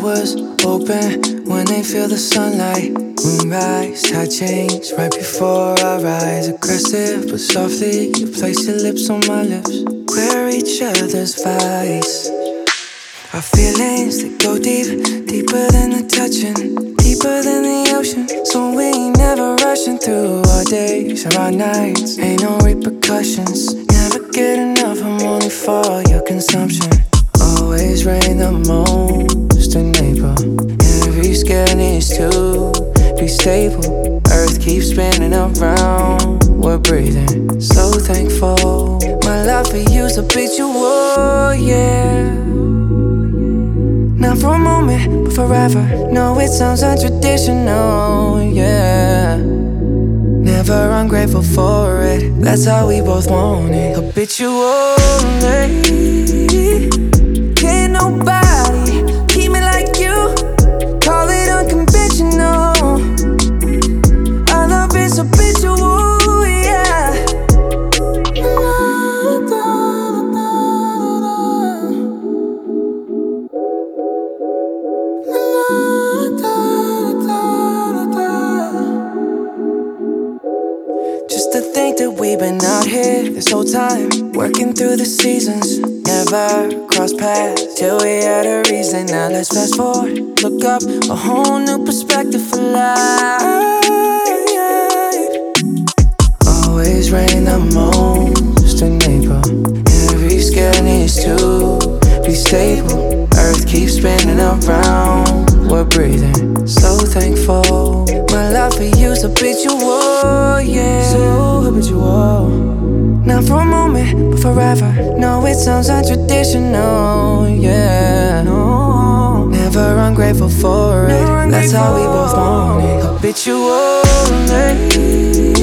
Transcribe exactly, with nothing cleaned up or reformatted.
flowers open when they feel the sunlight. Moonrise, tide change right before our eyes. Aggressive but softly, you place your lips on my lips. We're each other's vice. Our feelings, they go deep, deeper than the touching, deeper than the ocean. So we ain't never rushing through our days or our nights. Ain't no repercussions, never get enough, I'm only for your consumption. Always rain the most, a neighbor. Every scale needs to be stable. Earth keeps spinning around, we're breathing. So thankful, my love for you's habitual, yeah. Not for a moment, but forever. No, it sounds untraditional, yeah. Never ungrateful for it, that's how we both want it. Habitual, can't nobody keep me like you. Call it unconventional. Our love is habitual, yeah. Just to think that we've been out here this whole time, working through the seasons, never crossed paths till we had a reason. Now let's fast forward, look up, a whole new perspective for life. Always rain the most, a neighbor. Every scale needs to be stable. Earth keeps spinning around, we're breathing. So thankful, my love for you's habitual, yeah. So habitual. Not for a moment, but forever. No, it sounds untraditional, yeah. No, never ungrateful for it, that's how we both want it. Habitual, yeah.